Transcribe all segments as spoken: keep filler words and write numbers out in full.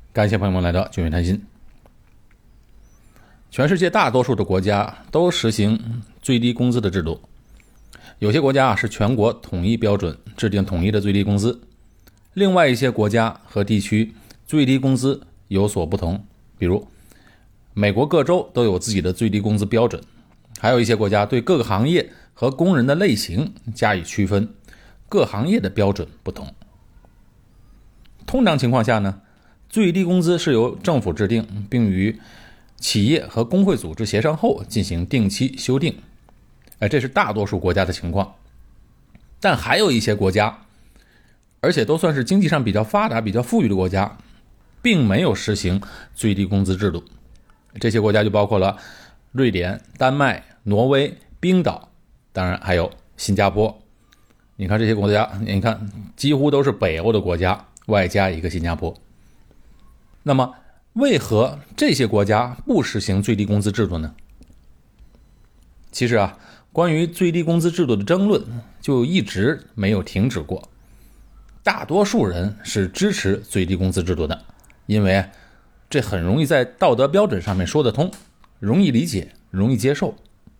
感谢朋友们来到君远谈心。全世界大多数的国家都实行最低工资的制度，有些国家是全国统一标准，制定统一的最低工资，另外一些国家和地区最低工资有所不同，比如美国各州都有自己的最低工资标准，还有一些国家对各个行业和工人的类型加以区分，各行业的标准不同。通常情况下呢，最低工资是由政府制定，并与企业和工会组织协商后进行定期修订。哎，这是大多数国家的情况。但还有一些国家，而且都算是经济上比较发达、比较富裕的国家，并没有实行最低工资制度。这些国家就包括了瑞典、丹麦、挪威、冰岛，当然还有新加坡。你看这些国家，你看几乎都是北欧的国家，外加一个新加坡。那么为何这些国家不实行最低工资制度呢？其实啊，关于最低工资制度的争论就一直没有停止过。大多数人是支持最低工资制度的，因为这很容易在道德标准上面说得通，容易理解，容易接受。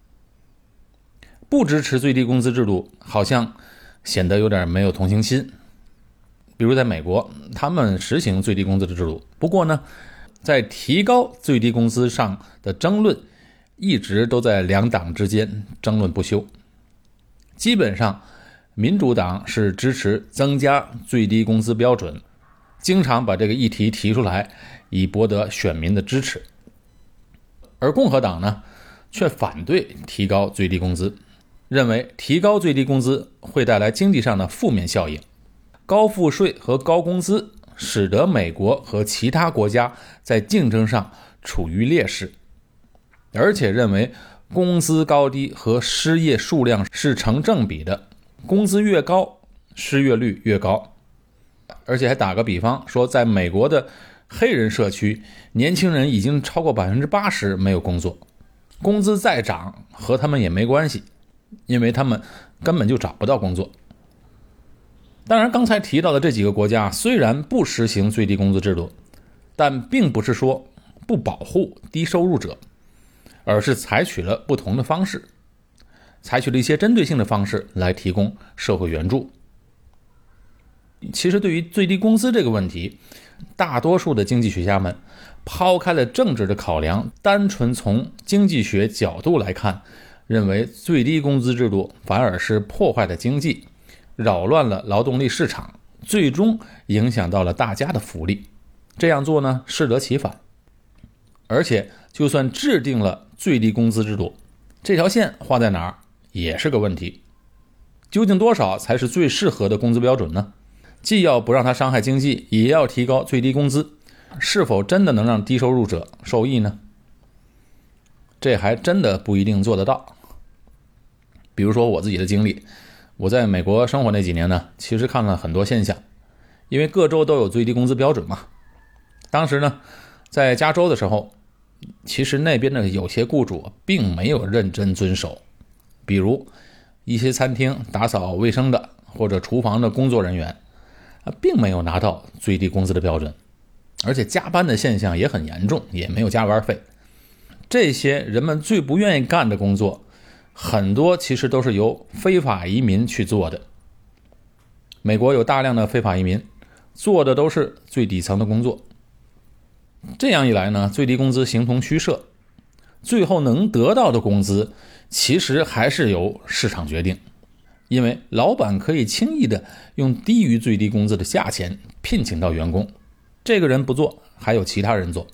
不支持最低工资制度好像显得有点没有同情心。比如在美国，他们实行最低工资的制度，不过呢，在提高最低工资上的争论一直都在两党之间争论不休。基本上民主党是支持增加最低工资标准，经常把这个议题提出来以博得选民的支持。而共和党呢，却反对提高最低工资，认为提高最低工资会带来经济上的负面效应。高赋税和高工资使得美国和其他国家在竞争上处于劣势，而且认为工资高低和失业数量是成正比的，工资越高，失业率越高。而且还打个比方说，在美国的黑人社区，年轻人已经超过 百分之八十 没有工作，工资再涨和他们也没关系，因为他们根本就找不到工作。当然刚才提到的这几个国家虽然不实行最低工资制度，但并不是说不保护低收入者，而是采取了不同的方式，采取了一些针对性的方式来提供社会援助。其实对于最低工资这个问题，大多数的经济学家们抛开了政治的考量，单纯从经济学角度来看，认为最低工资制度反而是破坏了经济，扰乱了劳动力市场，最终影响到了大家的福利。这样做呢，适得其反。而且就算制定了最低工资制度，这条线画在哪儿也是个问题。究竟多少才是最适合的工资标准呢？既要不让它伤害经济，也要提高最低工资，是否真的能让低收入者受益呢？这还真的不一定做得到。比如说我自己的经历，我在美国生活那几年呢，其实看了很多现象。因为各州都有最低工资标准嘛。当时呢，在加州的时候，其实那边的有些雇主并没有认真遵守。比如一些餐厅打扫卫生的或者厨房的工作人员，并没有拿到最低工资的标准，而且加班的现象也很严重，也没有加班费。这些人们最不愿意干的工作，很多其实都是由非法移民去做的。美国有大量的非法移民，做的都是最底层的工作。这样一来呢，最低工资形同虚设，最后能得到的工资其实还是由市场决定，因为老板可以轻易的用低于最低工资的价钱聘请到员工，这个人不做，还有其他人做。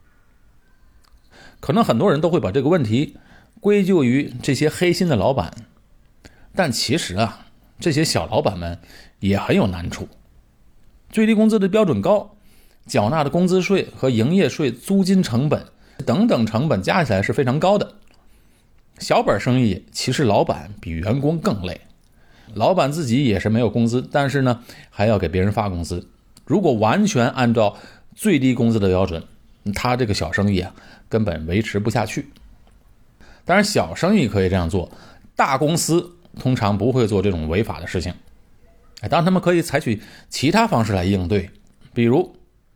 可能很多人都会把这个问题归咎于这些黑心的老板，但其实啊，这些小老板们也很有难处。最低工资的标准高，缴纳的工资税和营业税、租金成本等等成本加起来是非常高的。小本生意其实老板比员工更累，老板自己也是没有工资，但是呢还要给别人发工资。如果完全按照最低工资的标准，他这个小生意啊根本维持不下去。当然小生意可以这样做，大公司通常不会做这种违法的事情。当然他们可以采取其他方式来应对，比如他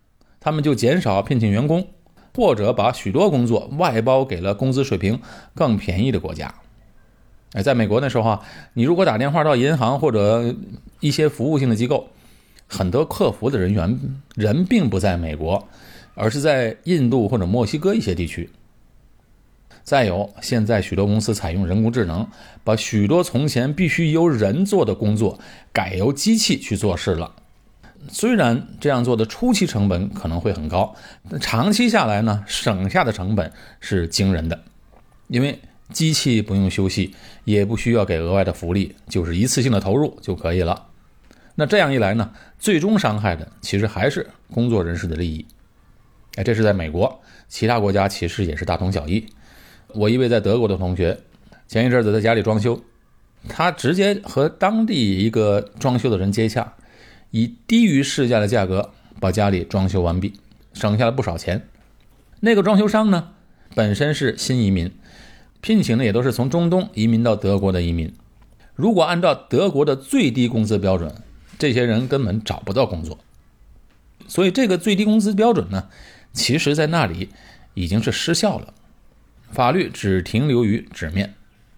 他们就减少聘请员工，或者把许多工作外包给了工资水平更便宜的国家。在美国那时候啊，你如果打电话到银行或者一些服务性的机构，很多客服的人员人并不在美国，而是在印度或者墨西哥一些地区。再有，现在许多公司采用人工智能，把许多从前必须由人做的工作改由机器去做事了。虽然这样做的初期成本可能会很高，但长期下来呢，省下的成本是惊人的。因为机器不用休息，也不需要给额外的福利，就是一次性的投入就可以了。那这样一来呢，最终伤害的其实还是工作人士的利益。哎，这是在美国，其他国家其实也是大同小异。我一位在德国的同学，前一阵子在家里装修，他直接和当地一个装修的人接洽，以低于市价的价格把家里装修完毕，省下了不少钱。那个装修商呢，本身是新移民，聘请的也都是从中东移民到德国的移民。如果按照德国的最低工资标准，这些人根本找不到工作。所以这个最低工资标准呢，其实在那里已经是失效了，法律只停留于纸面。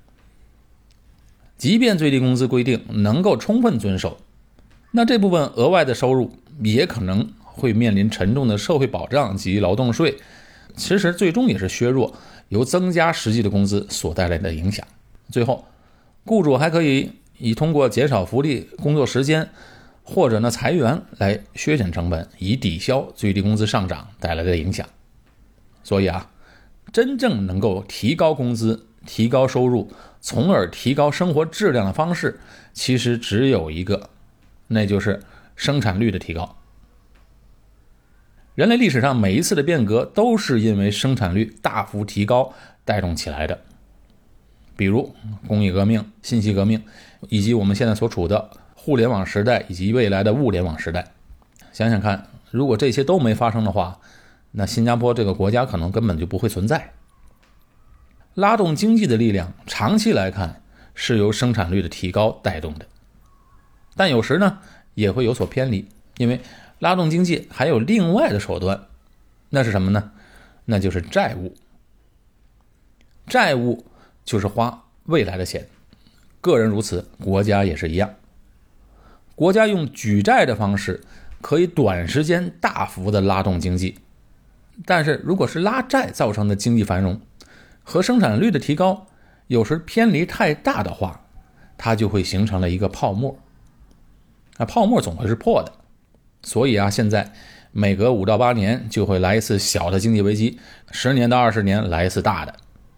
即便最低工资规定能够充分遵守，那这部分额外的收入也可能会面临沉重的社会保障及劳动税，其实最终也是削弱由增加实际的工资所带来的影响。最后，雇主还可以以通过减少福利、工作时间或者呢裁员来削减成本，以抵消最低工资上涨带来的影响。所以啊，真正能够提高工资、提高收入，从而提高生活质量的方式，其实只有一个，那就是生产率的提高。人类历史上每一次的变革都是因为生产率大幅提高带动起来的，比如工业革命、信息革命，以及我们现在所处的互联网时代以及未来的物联网时代。想想看，如果这些都没发生的话，那新加坡这个国家可能根本就不会存在。拉动经济的力量长期来看是由生产率的提高带动的，但有时呢也会有所偏离，因为拉动经济还有另外的手段，那是什么呢？那就是债务。债务就是花未来的钱，个人如此，国家也是一样。国家用举债的方式可以短时间大幅的拉动经济，但是如果是拉债造成的经济繁荣和生产率的提高有时偏离太大的话，它就会形成了一个泡沫。那泡沫总会是破的，所以啊，现在每隔五到八年就会来一次小的经济危机，十年到二十年来一次大的。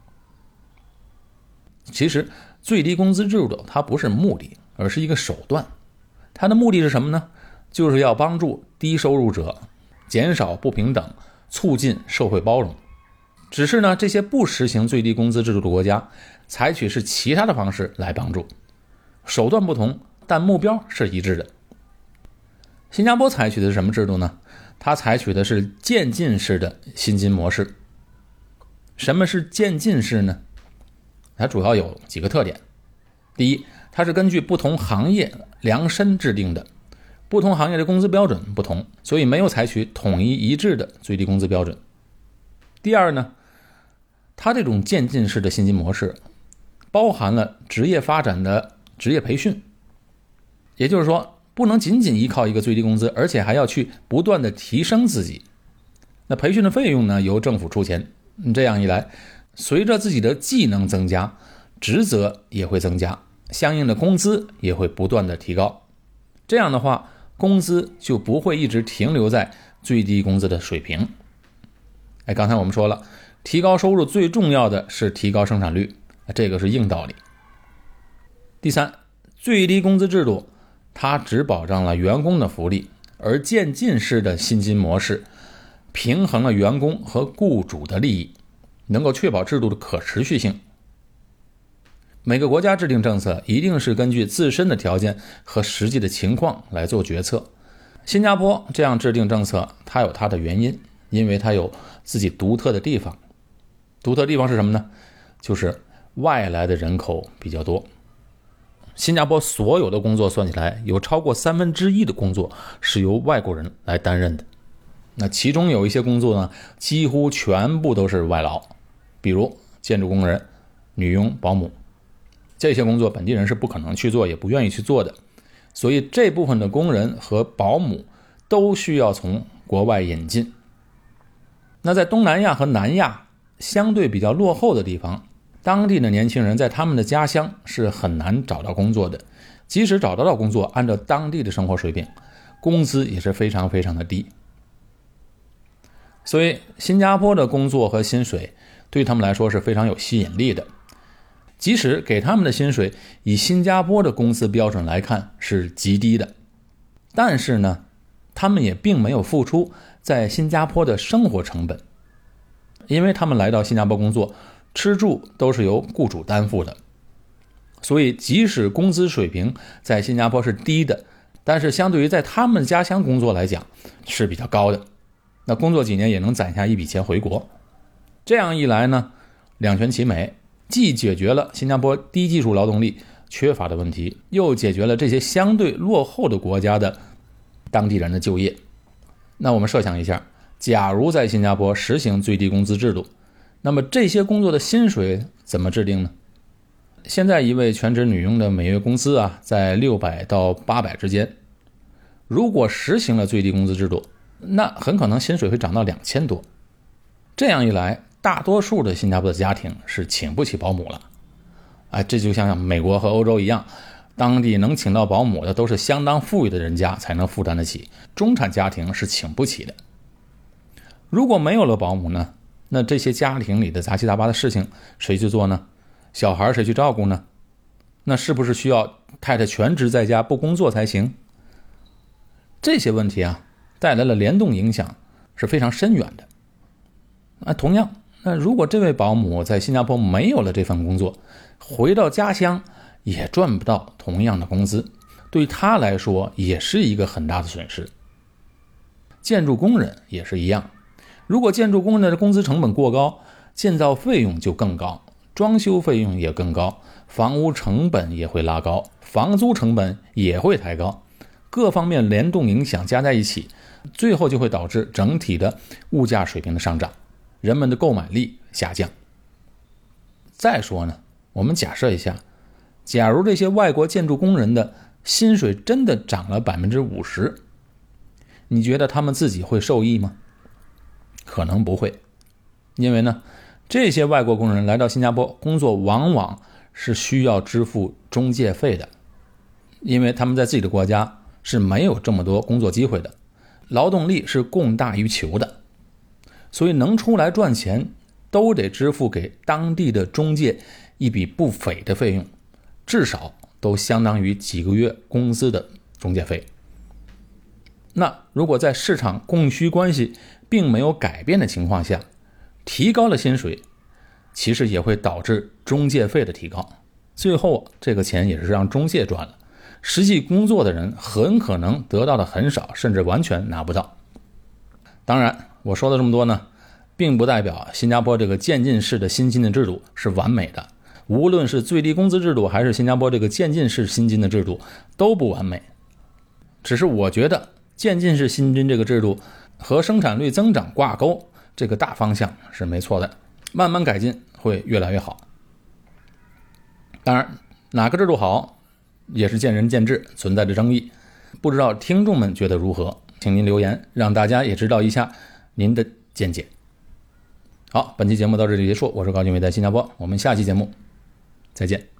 其实最低工资制度它不是目的，而是一个手段。它的目的是什么呢？就是要帮助低收入者减少不平等，促进社会包容。只是呢，这些不实行最低工资制度的国家采取是其他的方式来帮助，手段不同，但目标是一致的。新加坡采取的是什么制度呢？它采取的是渐进式的薪金模式。什么是渐进式呢？它主要有几个特点。第一，它是根据不同行业量身制定的，不同行业的工资标准不同，所以没有采取统一一致的最低工资标准。第二呢，它这种渐进式的薪金模式包含了职业发展的职业培训，也就是说不能仅仅依靠一个最低工资，而且还要去不断的提升自己。那培训的费用呢，由政府出钱，这样一来，随着自己的技能增加，职责也会增加，相应的工资也会不断的提高。这样的话，工资就不会一直停留在最低工资的水平。哎，刚才我们说了，提高收入最重要的是提高生产率，这个是硬道理。第三，最低工资制度它只保障了员工的福利，而渐进式的薪金模式平衡了员工和雇主的利益，能够确保制度的可持续性。每个国家制定政策一定是根据自身的条件和实际的情况来做决策。新加坡这样制定政策，它有它的原因，因为它有自己独特的地方。独特地方是什么呢？就是外来的人口比较多。新加坡所有的工作算起来，有超过三分之一的工作是由外国人来担任的。 那其中有一些工作呢，几乎全部都是外劳，比如建筑工人、女佣、保姆，这些工作本地人是不可能去做，也不愿意去做的。所以这部分的工人和保姆都需要从国外引进。那在东南亚和南亚相对比较落后的地方，当地的年轻人在他们的家乡是很难找到工作的，即使找得到工作，按照当地的生活水平，工资也是非常非常的低。所以新加坡的工作和薪水对他们来说是非常有吸引力的，即使给他们的薪水以新加坡的工资标准来看是极低的，但是呢，他们也并没有付出在新加坡的生活成本，因为他们来到新加坡工作，吃住都是由雇主担负的。所以即使工资水平在新加坡是低的，但是相对于在他们家乡工作来讲是比较高的，那工作几年也能攒下一笔钱回国。这样一来呢，两全其美，既解决了新加坡低技术劳动力缺乏的问题，又解决了这些相对落后的国家的当地人的就业。那我们设想一下，假如在新加坡实行最低工资制度，那么这些工作的薪水怎么制定呢？现在一位全职女佣的每月工资啊，在六百到八百之间。如果实行了最低工资制度，那很可能薪水会涨到两千多。这样一来，大多数的新加坡的家庭是请不起保姆了。哎，这就像美国和欧洲一样，当地能请到保姆的都是相当富裕的人家才能负担得起，中产家庭是请不起的。如果没有了保姆呢，那这些家庭里的杂七杂八的事情谁去做呢？小孩谁去照顾呢？那是不是需要太太全职在家不工作才行？这些问题啊，带来了联动影响是非常深远的。那同样，那如果这位保姆在新加坡没有了这份工作，回到家乡也赚不到同样的工资，对他来说也是一个很大的损失。建筑工人也是一样，如果建筑工人的工资成本过高，建造费用就更高，装修费用也更高，房屋成本也会拉高，房租成本也会抬高，各方面联动影响加在一起，最后就会导致整体的物价水平的上涨，人们的购买力下降。再说呢，我们假设一下，假如这些外国建筑工人的薪水真的涨了 百分之五十， 你觉得他们自己会受益吗？可能不会。因为呢，这些外国工人来到新加坡工作往往是需要支付中介费的，因为他们在自己的国家是没有这么多工作机会的，劳动力是供大于求的，所以能出来赚钱都得支付给当地的中介一笔不菲的费用，至少都相当于几个月工资的中介费。那如果在市场供需关系并没有改变的情况下，提高了薪水，其实也会导致中介费的提高，最后这个钱也是让中介赚了，实际工作的人很可能得到的很少，甚至完全拿不到。当然我说了这么多呢，并不代表新加坡这个渐进式的薪金的制度是完美的，无论是最低工资制度还是新加坡这个渐进式薪金的制度都不完美。只是我觉得渐进式薪金这个制度和生产率增长挂钩，这个大方向是没错的，慢慢改进会越来越好。当然哪个制度好也是见仁见智，存在着争议，不知道听众们觉得如何，请您留言让大家也知道一下您的见解。好，本期节目到这里结束，我是高俊伟，在新加坡，我们下期节目再见。